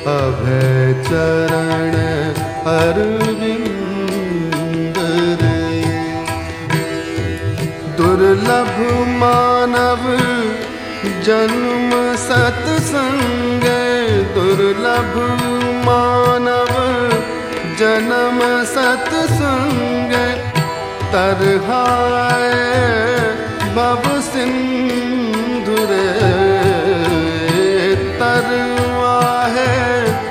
अभय चरण अरविंद रे। दुर्लभ मानव जन्म सत्संग, दुर्लभ मानव जन्म सत्संग, तरहाए भव सिंधु रे।